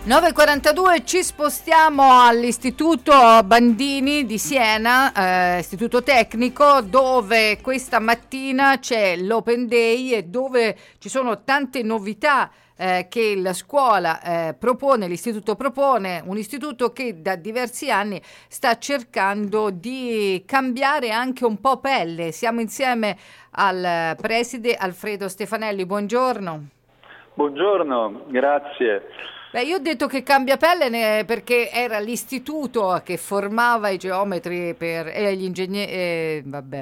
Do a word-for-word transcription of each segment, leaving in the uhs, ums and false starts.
nove e quarantadue, ci spostiamo all'Istituto Bandini di Siena, eh, istituto tecnico, dove questa mattina c'è l'Open Day e dove ci sono tante novità eh, che la scuola eh, propone, l'istituto propone, un istituto che da diversi anni sta cercando di cambiare anche un po' pelle. Siamo insieme al preside Alfredo Stefanelli, buongiorno. Buongiorno, grazie. Beh, io ho detto che cambia pelle ne- perché era l'istituto che formava i geometri per, e gli ingegneri, eh, vabbè,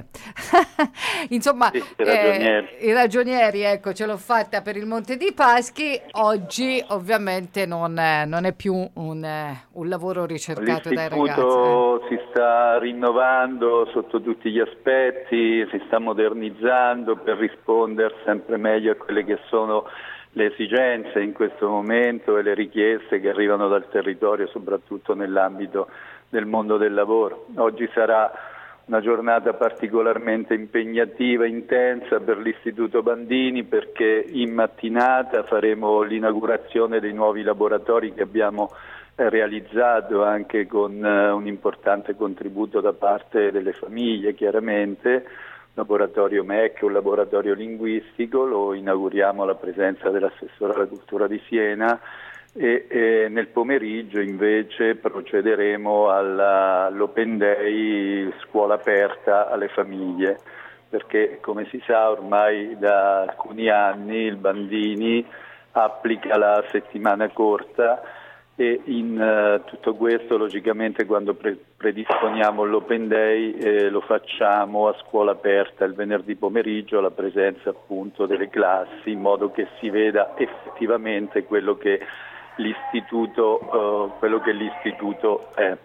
insomma, Sì, i eh, ragionieri. i ragionieri, ecco, ce l'ho fatta per il Monte dei Paschi. Oggi ovviamente non, è- non è più un, eh, un lavoro ricercato dai ragazzi. L'istituto si sta rinnovando sotto tutti gli aspetti, si sta modernizzando per rispondere sempre meglio a quelle che sono le esigenze in questo momento e le richieste che arrivano dal territorio, soprattutto nell'ambito del mondo del lavoro. Oggi sarà una giornata particolarmente impegnativa, intensa per l'Istituto Bandini, perché in mattinata faremo l'inaugurazione dei nuovi laboratori che abbiamo eh, realizzato anche con eh, un importante contributo da parte delle famiglie, chiaramente. Laboratorio M E C, un laboratorio linguistico, lo inauguriamo alla presenza dell'assessore alla cultura di Siena e, e nel pomeriggio invece procederemo alla, all'Open Day scuola aperta alle famiglie, perché come si sa ormai da alcuni anni il Bandini applica la settimana corta e in uh, tutto questo logicamente quando pre- predisponiamo l'Open Day eh, lo facciamo a scuola aperta il venerdì pomeriggio alla presenza appunto delle classi, in modo che si veda effettivamente quello che l'istituto, uh, quello che l'istituto è.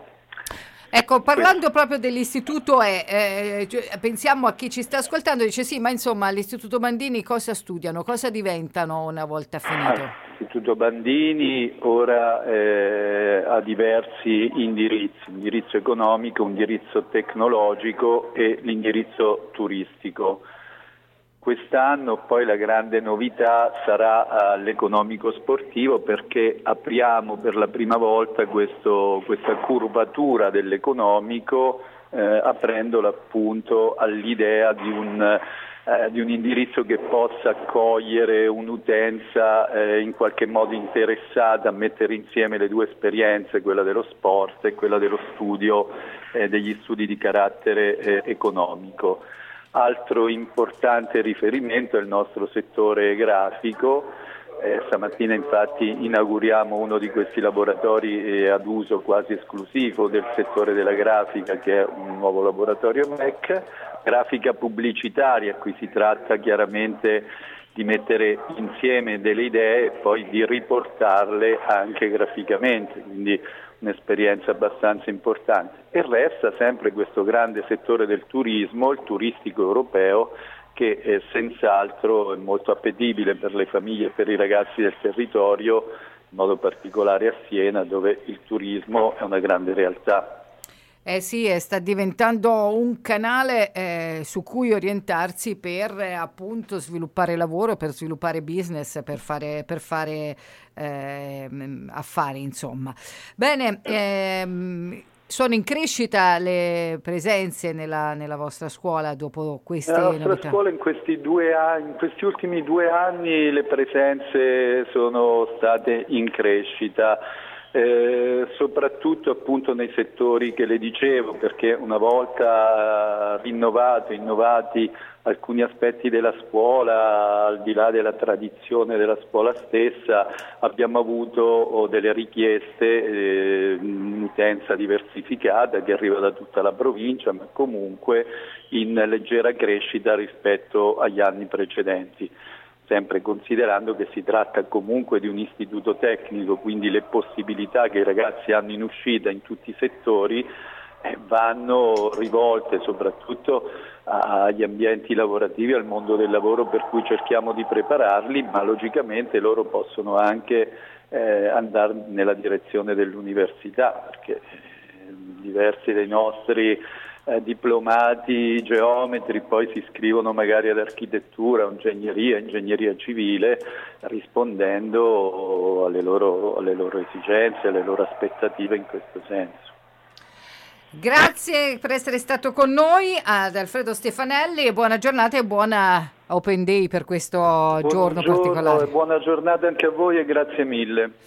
Ecco, parlando proprio dell'istituto, è, eh, cioè, pensiamo a chi ci sta ascoltando, dice sì, ma insomma all'Istituto Bandini cosa studiano, cosa diventano una volta finito? L'Istituto Bandini ora eh, ha diversi indirizzi, indirizzo economico, un indirizzo tecnologico e l'indirizzo turistico. Quest'anno poi la grande novità sarà uh, l'economico sportivo, perché apriamo per la prima volta questo, questa curvatura dell'economico eh, aprendola appunto all'idea di un, eh, di un indirizzo che possa accogliere un'utenza eh, in qualche modo interessata a mettere insieme le due esperienze, quella dello sport e quella dello studio, eh, degli studi di carattere eh, economico. Altro importante riferimento è il nostro settore grafico. Eh, stamattina infatti inauguriamo uno di questi laboratori eh, ad uso quasi esclusivo del settore della grafica, che è un nuovo laboratorio M E C, grafica pubblicitaria. Qui si tratta chiaramente di mettere insieme delle idee e poi di riportarle anche graficamente, quindi un'esperienza abbastanza importante. E resta sempre questo grande settore del turismo, il turistico europeo, che è senz'altro è molto appetibile per le famiglie e per i ragazzi del territorio, in modo particolare a Siena, dove il turismo è una grande realtà. Eh sì, eh, sta diventando un canale eh, su cui orientarsi per eh, appunto sviluppare lavoro, per sviluppare business, per fare, per fare eh, affari, insomma. Bene, ehm, sono in crescita le presenze nella, nella vostra scuola dopo queste Nella nostra novità? scuola in questi, due anni, in questi ultimi due anni le presenze sono state in crescita. Eh, soprattutto appunto nei settori che le dicevo, perché una volta rinnovato, innovati alcuni aspetti della scuola, al di là della tradizione della scuola stessa, abbiamo avuto oh, delle richieste, eh, un'utenza diversificata che arriva da tutta la provincia, ma comunque in leggera crescita rispetto agli anni precedenti, sempre considerando che si tratta comunque di un istituto tecnico, quindi le possibilità che i ragazzi hanno in uscita in tutti i settori eh, vanno rivolte soprattutto agli ambienti lavorativi, al mondo del lavoro, per cui cerchiamo di prepararli, ma logicamente loro possono anche eh, andare nella direzione dell'università, perché eh, diversi dei nostri eh, diplomati, geometri, poi si iscrivono magari ad architettura, ingegneria, ingegneria civile, rispondendo alle loro, alle loro esigenze, alle loro aspettative in questo senso. Grazie per essere stato con noi ad Alfredo Stefanelli e buona giornata e buona Open Day per questo Buongiorno giorno particolare. E buona giornata anche a voi e grazie mille.